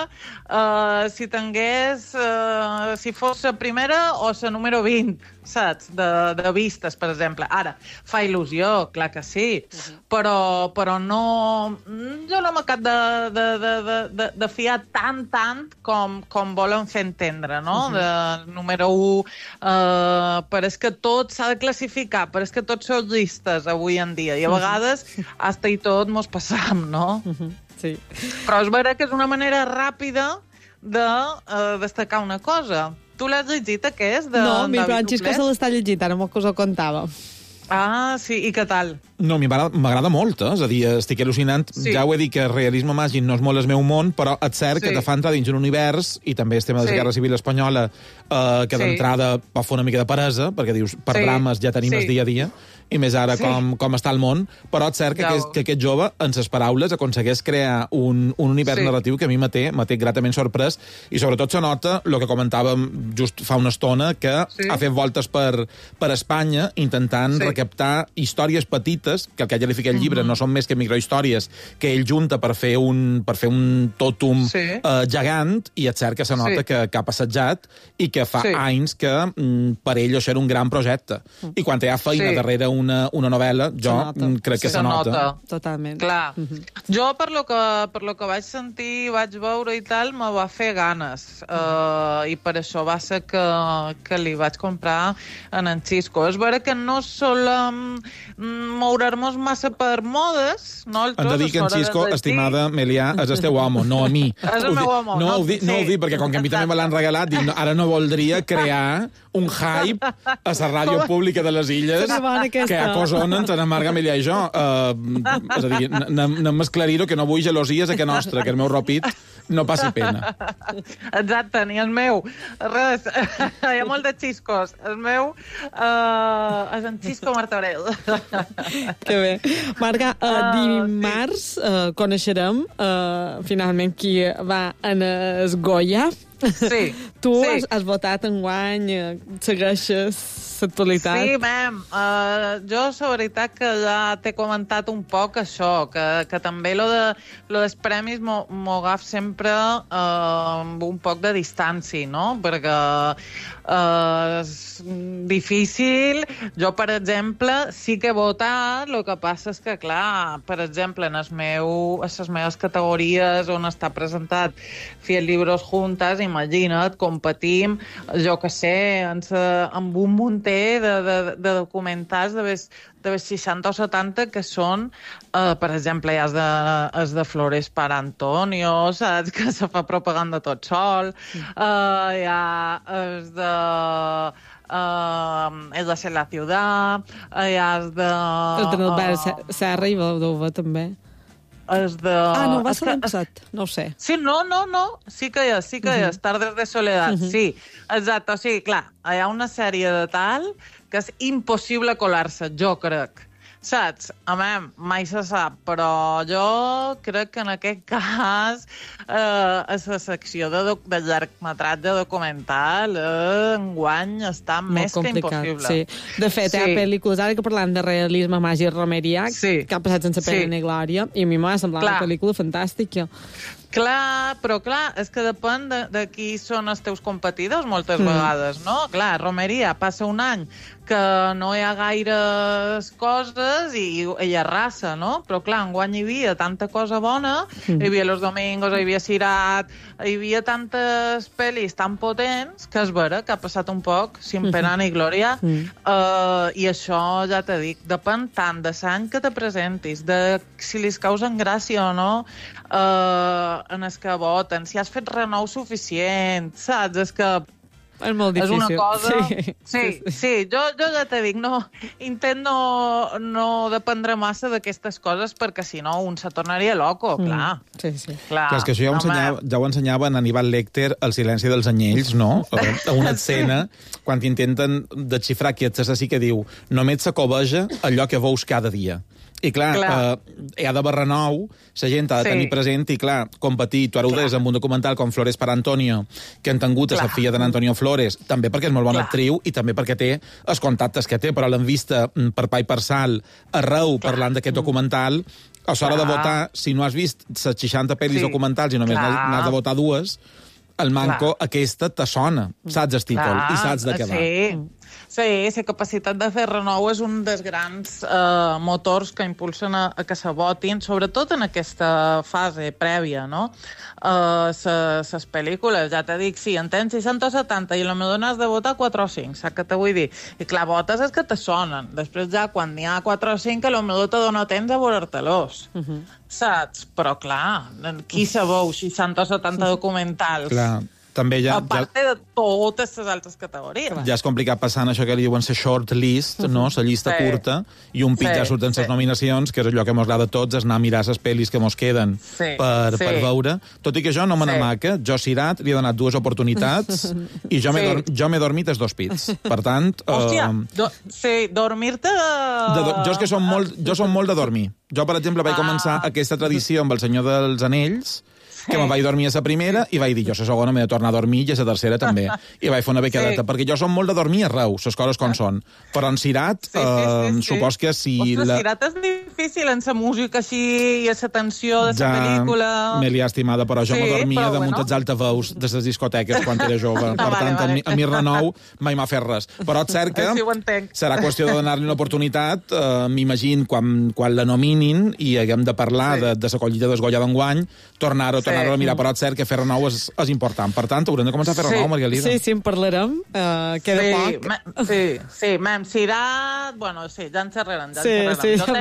si fos la primera o la número 20, saps? De vistes, per exemple. Ara, fa il·lusió, clar que sí, però no... Jo no m'acab de fiar tant com volen fer entendre, no? De número 1, però és que tot s'ha de classificar, però és que tots són llistes avui en dia, i a vegades hasta i tot mos passam, no? Sí. Però és vera que és una manera ràpida de destacar una cosa. Tu l'has llegit, aquest? No, mi Francisco se l'està llegint, ara molt que us ho contava. Ah, sí, i què tal? No, a mi m'agrada molt, és a dir, estic al·lucinant. Sí. Ja ho he dit que realisme màgic no és molt el meu món, però és cert que te fa entrar dins un univers, i també el tema de la Guerra Civil Espanyola, que d'entrada va fer una mica de peresa, perquè dius, per drames ja tenim el dia a dia, i més ara com està el món, però és cert que aquest jove, en ses paraules, aconsegueix crear un univers narratiu que a mi m'ha gratament sorprès, i sobretot se nota el que comentàvem just fa una estona, que ha fet voltes per Espanya intentant recaptar històries petites, que el que ja li fica el llibre no són més que microhistòries, que ell junta per fer un tòtum gegant, i és cert que se nota que ha passejat i que fa anys que per ell això era un gran projecte. I quan hi ha feina darrere una novel·la, jo crec que se nota. Totalment. Clar. Jo, per lo que vaig sentir, vaig veure i tal, me va fer ganes. I per això va ser que li vaig comprar en Xisco. És vera que no solem moure-nos massa per modes, no? Hem de dir que en Xisco, estimada Melià, és el teu home, no a mi. És el meu home, no? Ho dic, perquè com que a mi també me l'han regalat, dic, ara no voldria crear un hype a la ràdio pública de les Illes que acosonen tant a Marga, Melià i jo. És a dir, anem a esclarir-ho, que no vull gelosies a que nostra, que el meu ropit no passi pena. Exacte, ni el meu. Res, hi ha molt de xiscos. El meu és en Xisco Martorell. Que bé. Marga, dimarts coneixerem finalment qui va en es Goya. Sí. Tu has votat enguany, segueixes l'actualitat? Sí, mem. Jo, la veritat, que ja t'he comentat un poc això, que també lo dels premis m'ho agaf sempre amb un poc de distància, no? Perquè és difícil. Jo, per exemple, sí que he votat, el que passa és que, clar, per exemple, en les meves categories on està presentat Fiel Libros Juntas, imagina't, competim, jo que sé, amb un munter de documentals de 60 o 70 que són, per exemple, hi ha els de Flores para Antonio, saps? Que se fa propaganda tot sol. Hi ha els de El de ser la ciutat, hi ha els de... El de Albert Serra i Valdova, també. No, va ser l'any passat, no ho sé. Sí, no, sí que hi és, Tardes de Soledad, sí, exacte, o sigui, clar, hi ha una sèrie de tal que és impossible colar-se, jo crec. Saps? Mai se sap, però jo crec que en aquest cas a la secció de llargmetratge documental enguany està més que impossible. Sí. De fet, hi ha pel·lícules, ara que parlant de realisme màgic romerià, que ha passat sense pena ni glòria, i a mi m'ha semblat una pel·lícula fantàstica. Clar, però clar, és que depèn de qui són els teus competidors moltes vegades, no? Clar, Romeria passa un any que no hi ha gaires coses i arrasa, no? Però clar, enguany hi havia tanta cosa bona, hi havia Los Domingos, hi havia Sirat, hi havia tantes pel·lis tan potents que és vera que ha passat un poc sin pena ni glòria, i això ja t'he dit, depèn tant de l'any que te presentis, de si li causen gràcia o no en els que voten, si has fet renou suficient, saps? És que és molt difícil. És una cosa... Sí, jo ja t'he dit, intent no dependre massa d'aquestes coses perquè si no un se tornaria loco, clar. Sí. Clar, és que això ja ho ensenyaven a Aníbal Lecter, El silenci dels anyells, no? A una escena, quan intenten desxifrar qui és assassí, que diu només se cobeja allò que veus cada dia. I clar, hi ha de Barrenou, la gent ha de tenir present, i clar, competir, tu ara ho deies amb un documental com Flores para Antonio, que han tingut a la filla d'en Antonio Flores, també perquè és molt bona actriu i també perquè té els contactes que té, però l'han vista per pa i per sal arreu parlant d'aquest documental. A l'hora de votar, si no has vist les 60 pel·lis documentals i només n'has de votar dues, el manco aquesta te sona, saps el títol i saps de què va. Sí, la capacitat de fer renou és un dels grans motors que impulsen a que se votin, sobretot en aquesta fase prèvia, no? Les pel·lícules, ja t'he dit, sí, en tens 60 o 70 i potser n'has de votar 4 o 5, saps què te vull dir? I clar, votes és que te sonen. Després ja, quan n'hi ha 4 o 5, potser te dona temps a veure-te-los. Saps? Però clar, qui se veu 60 o 70 documentals? Clar. també a part de totes les altres categories. Ja és complicat passant això que li diuen la short list, no? La llista curta, i un pit ja surten les nominacions, que és allò que mos agrada a tots, és anar a mirar les pel·lis que mos queden per veure. Tot i que jo no me n'amaca, jo Sirat li he donat 2 oportunitats i jo m'he dormit els 2 pits. Per tant... Hòstia, dormir-te... Jo és que som molt de dormir. Jo, per exemple, vaig començar aquesta tradició amb El Senyor dels Anells, que me'n vaig dormir a la primera i vaig dir, jo la segona m'he de tornar a dormir i a la tercera també. I vaig fer una becadeta, perquè jo som molt de dormir arreu, les coses com són. Però en Sirat, supos que si... Sirat és difícil en la música així i a la tensió de la pel·lícula... Me l'he estimada, però jo me dormia damunt els altaveus de les discoteques quan era jove. Per tant, a mi renou mai m'ha fet res. Però és cert que serà qüestió de donar-li una oportunitat. M'imagino quan la nominin i haguem de parlar de la collita d'Esgolla d'enguany, tornar-ho a mirar, però és cert que fer renou és important. Per tant, haurem de començar a fer renou, Margalida. Sí, en parlarem. Queda poc. Sí, m'hem Sirat... Bueno, sí, ja en xerrarem. Sí, jo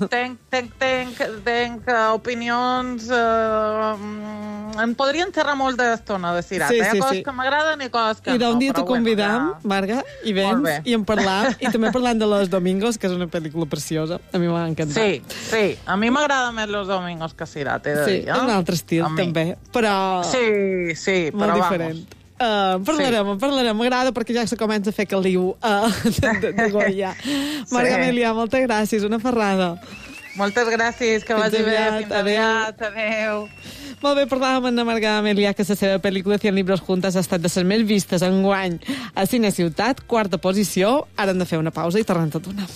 tenc opinions... En podrien xerrar molt d'estona de Sirat. Hi ha coses que m'agraden i coses que no. I d'un dia t'ho convidam, Marga, i vens, i en parlam, i també parlant de Los Domingos, que és una pel·lícula preciosa. A mi m'ha encantat. Sí, a mi m'agrada més Los Domingos que Sirat, he de dir. Sí, és un altre estil, també. Però... Sí, molt diferent. Parlarem. M'agrada perquè ja se comença a fer caliu de Goya. Marga Melià, moltes gràcies. Una ferrada. Moltes gràcies, que vagi bé. Fins aviat. Adéu. Molt bé, parlàvem amb la Marga Melià, que la seva pel·lícula 100 libros juntas ha estat de les més vistes enguany a Cine Ciutat, 4ª posició. Ara hem de fer una pausa i tornem tot una.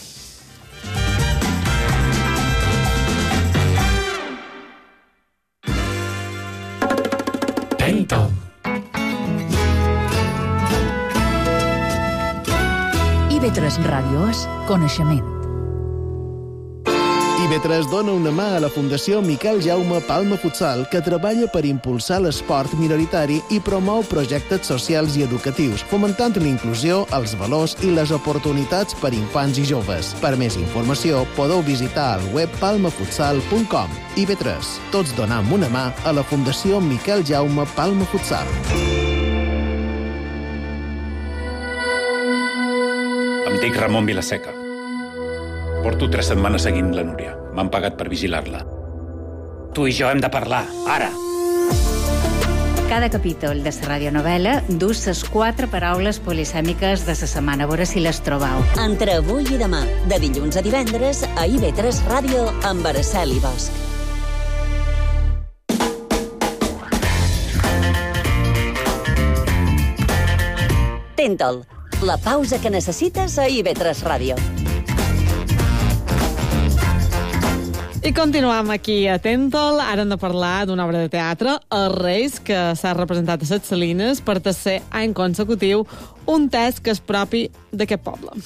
Tento. IB3 Ràdio és coneixement. IB3 dona una mà a la Fundació Miquel Jaume Palma Futsal, que treballa per impulsar l'esport minoritari i promou projectes socials i educatius, fomentant l'inclusió, els valors i les oportunitats per infants i joves. Per més informació, podeu visitar el web palmafutsal.com. IB3, tots donam una mà a la Fundació Miquel Jaume Palma Futsal. Em dic Ramon Vilaseca. Porto 3 setmanes seguint la Núria. M'han pagat per vigilar-la. Tu i jo hem de parlar, ara. Cada capítol de la radionovel·la dus les 4 paraules polisèmiques de la setmana. A veure si les trobau. Entre avui i demà, de dilluns a divendres, a IB3 Ràdio, amb Araceli Bosch. Tenta'l, la pausa que necessites a IB3 Ràdio. I continuam aquí a Tenta'l. Ara hem de parlar d'una obra de teatre, Els Reis, que s'ha representat a Ses Salines per 3è any consecutiu, un test que és propi d'aquest poble.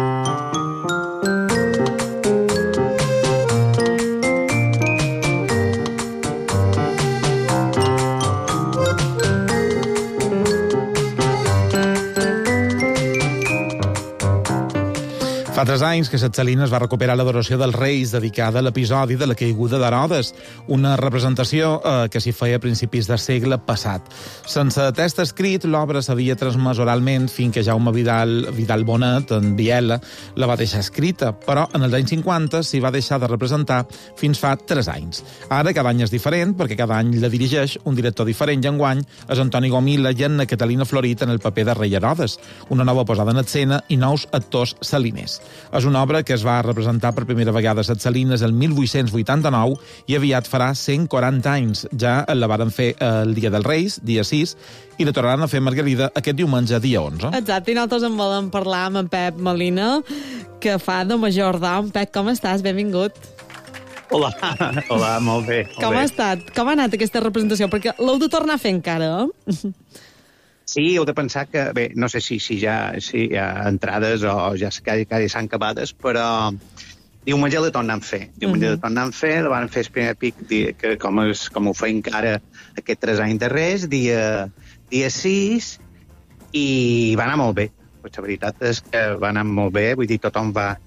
Fa 3 anys que Ses Salines va recuperar l'adoració dels Reis dedicada a l'episodi de la caiguda d'Herodes, una representació que s'hi feia a principis del segle passat. Sense text escrit, l'obra s'havia transmès oralment fins que Jaume Vidal Bonet, en Biela, la va deixar escrita, però en els anys 50 s'hi va deixar de representar fins fa 3 anys. Ara cada any és diferent, perquè cada any la dirigeix un director diferent, i enguany és Antoni Gomila i Anna Catalina Florit en el paper de Rei Herodes, una nova posada en escena i nous actors saliners. És una obra que es va representar per primera vegada a Ses Salines el 1889 i aviat farà 140 anys. Ja la varen fer el Dia dels Reis, dia 6, i la tornaran a fer, Margalida, aquest diumenge, dia 11. Exacte, i nosaltres en volem parlar amb en Pep Molina, que fa de majordom. Pep, com estàs? Benvingut. Hola, molt bé. Com ha estat? Com ha anat aquesta representació? Perquè l'heu de tornar a fer encara, eh? Sí, heu de pensar que, bé, no sé si hi ha entrades o ja s'han acabades, però diumenge la tornem a fer. La van fer el primer pic, que com ho feim encara aquests 3 anys darrers, dia 6, i va anar molt bé. Pues la veritat és que va anar molt bé, vull dir, tothom va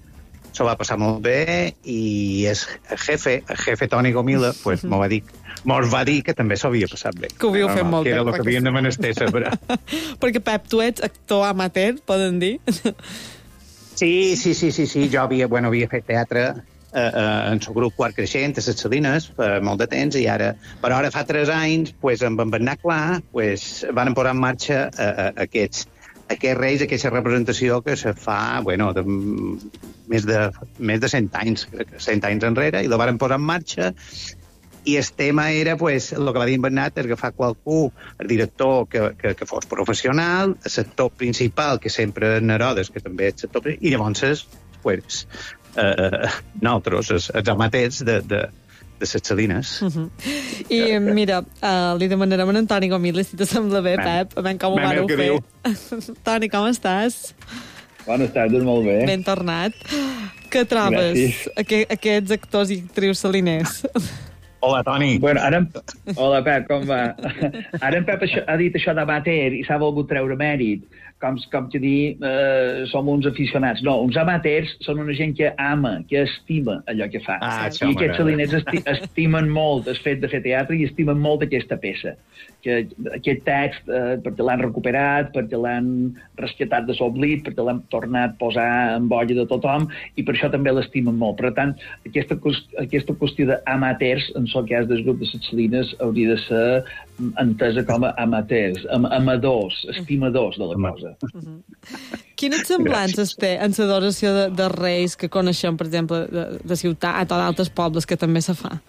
s'ho va passar molt bé i el jefe Toni Gomila, pues, mos va dir que també s'ho havia passat bé. Que ho havíeu fet molt bé. Que era el que havíem de menester saber. Perquè, Pep, tu ets actor amateur, poden dir? Sí. Jo havia fet teatre en el grup Quart Creixent, a les Salines, per molt de temps, però ara fa 3 anys, pues, amb en Bernat Clar, pues, van posar en marxa aquests Reis, aquesta representació que se fa, de més de 100 anys, 100 anys enrere, i la van posar en marxa, i el tema era, pues, el que va dir en Bernat, agafar qualcú, el director que fos professional, el sector principal, que sempre en Herodes, que també és sector principal, i llavors, pues, nosaltres, els amateurs de les Salines. I mira, li demanarem a en Toni Gomila, si te sembla bé, Pep, a veure com ho vareu fer. Toni, com estàs? Bones tardes, molt bé. Ben tornat. Què trobes aquests actors i actrius saliners? Hola, Toni. Bueno, hola, Pep, com va? Ara en Pep ha dit això d'amateur i s'ha volgut treure mèrit. Com que dir, som uns aficionats. No, uns amateurs són una gent que ama, que estima allò que fa. I aquests saliners estimen molt el fet de fer teatre i estimen molt aquesta peça. Que aquest text, perquè l'han recuperat, perquè l'han rescatat de l'oblit, perquè l'han tornat a posar en bolla de tothom, i per això també l'estimen molt. Per tant, aquesta qüestió d'amateurs, en el cas del grup de les Salines, hauria de ser entesa com a amateurs, amadors, estimadors de la cosa. Quines semblances té en l'adoració de Reis que coneixem, per exemple, de Ciutat o d'altres pobles que també se fa?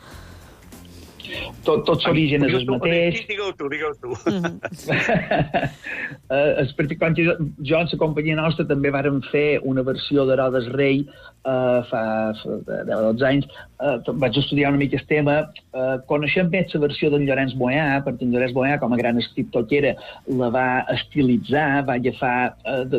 Tots l'origen és el mateix. Digue-ho tu. Quan jo en la companyia nostra també vàrem fer una versió d'Herodes Rei fa 12 anys. Vaig estudiar una mica el tema. Coneixem més la versió d'en Llorenç Boià, perquè en Llorenç Boià, com a gran escriptor que era, la va estilitzar, va agafar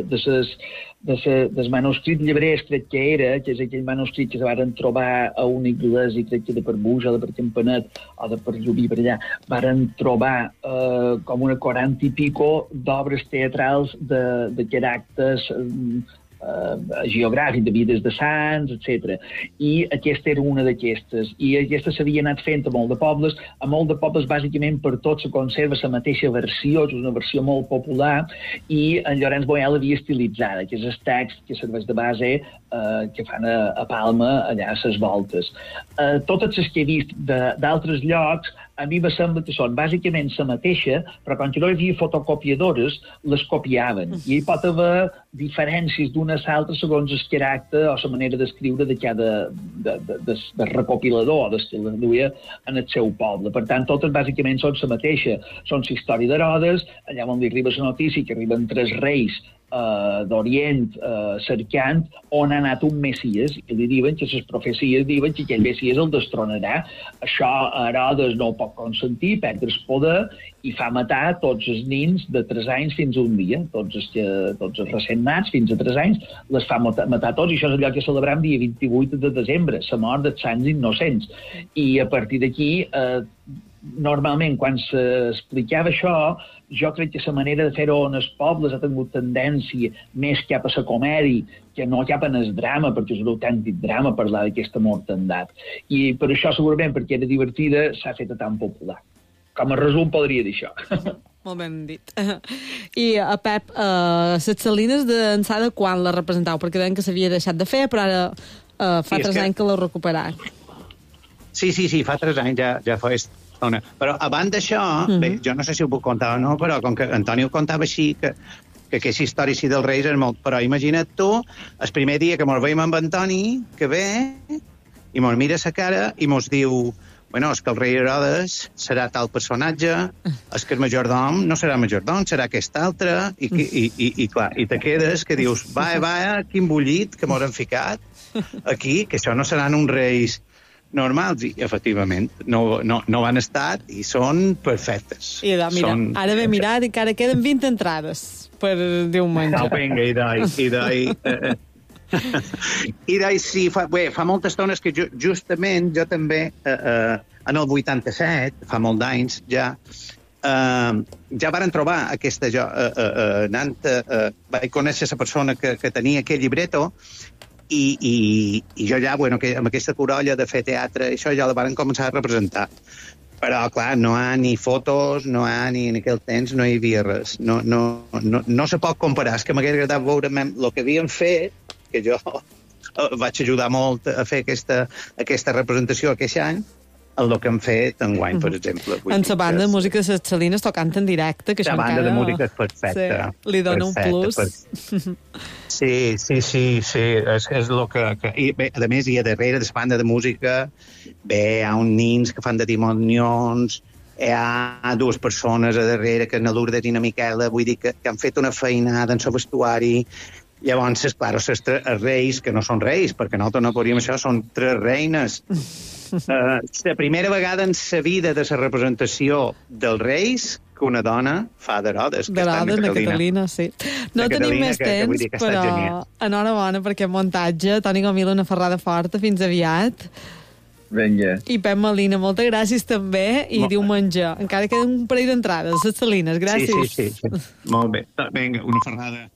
del manuscrit llebrers, crec que era, que és aquell manuscrit que se van trobar a una iglesia, crec que de per Buix o de per Campanet o de per Llubí, per allà, van trobar com una 40 i pico d'obres teatrals de caràcters geogràfic, de vides de sants, etc. I aquesta era una d'aquestes. I aquesta s'havia anat fent a molt de pobles. A molt de pobles, bàsicament, per tot se conserva la mateixa versió, és una versió molt popular, i en Llorenç Boià l'havia estilitzada, que és el text que serveix de base que fan a Palma, allà a les voltes. Totes les que he vist d'altres llocs, a mi me sembla que són bàsicament la mateixa, però quan no hi havia fotocopiadores, les copiaven. I hi pot haver diferències d'una a l'altra segons el caràcter o la manera d'escriure de cada recopilador o del que les duia en el seu poble. Per tant, totes bàsicament són la mateixa. Són la història d'Herodes, allà on li arriba la notícia que arriben 3 reis d'Orient cercant on ha anat un Messies, i li diuen que les profecies diuen que aquell Messies el destronarà. Això Herodes no ho pot consentir, perd el poder i fa matar tots els nins de 3 anys fins a un dia. Tots els recent nats fins a 3 anys les fa matar tots, i això és allò que celebrem dia 28 de desembre, la mort dels sants innocents. I a partir d'aquí, normalment, quan s'explicava això, jo crec que la manera de fer-ho en els pobles ha tingut tendència més cap a la comèdia que no cap en el drama, perquè és un autèntic drama parlar d'aquesta mortandat. I per això, segurament, perquè era divertida, s'ha fet tan popular. Com a resum, podria dir això. Molt ben dit. I, Pep, les Salines d'ençà de quan la representau? Perquè deien que s'havia deixat de fer, però ara fa 3 anys que l'heu recuperat. Sí, fa 3 anys ja fa estona. Però abans d'això, bé, jo no sé si ho puc contar o no, però com que Antoni ho contava així, que aquesta història així dels Reis és molt... Però imagina't tu, el primer dia que mos veiem amb Antoni, que ve, i mos mira la cara i mos diu... Bueno, és que el rei Herodes serà tal personatge, és que el majordom no serà majordom, serà aquest altre, i clar, i te quedes que dius, va, quin bullit que mos han ficat aquí, que això no seran uns reis normals, i efectivament no han estat i són perfectes. I mira, ara m'he mirat i encara queden 20 entrades per diumenge. No, vinga, i d'ahir... I sí, fa moltes estones que justament jo també en el 87, fa molt d'anys ja varen trobar aquesta vaig conèixer la persona que tenia aquell llibreto I jo ja, bueno, amb aquesta corolla de fer teatre, això ja la van començar a representar. Però, clar, no hi ha ni fotos, no hi ha ni en aquell temps, no hi havia res. No se pot comparar. És que m'hauria agradat veure el que havien fet, que jo vaig ajudar molt a fer aquesta representació aquest any, el que han fet enguany, per exemple. En la banda de música de les Salines tocant en directe, que això encara... La banda de música és perfecta. Sí, li dona un plus. Sí. És el que... I, bé, a més, hi ha darrere de la banda de música, bé, hi ha uns nins que fan de timonions, hi ha dues persones a darrere, que és na Lourdes i na Miquela, vull dir que han fet una feinada en el vestuari. Llavors, clar, els reis, que no són reis, perquè nosaltres no podríem això, són 3 reines. La primera vegada en la vida de la representació dels reis que una dona fa d'Herodes. D'Herodes, de Catalina, sí. No tenim més temps, però enhorabona perquè muntatge. Toni Gomil, una ferrada forta. Fins aviat. Vinga. I Pep Malina, moltes gràcies també. I diumenge. Encara queden un parell d'entrades. Les Salines, gràcies. Sí. Molt bé. Vinga, una ferrada.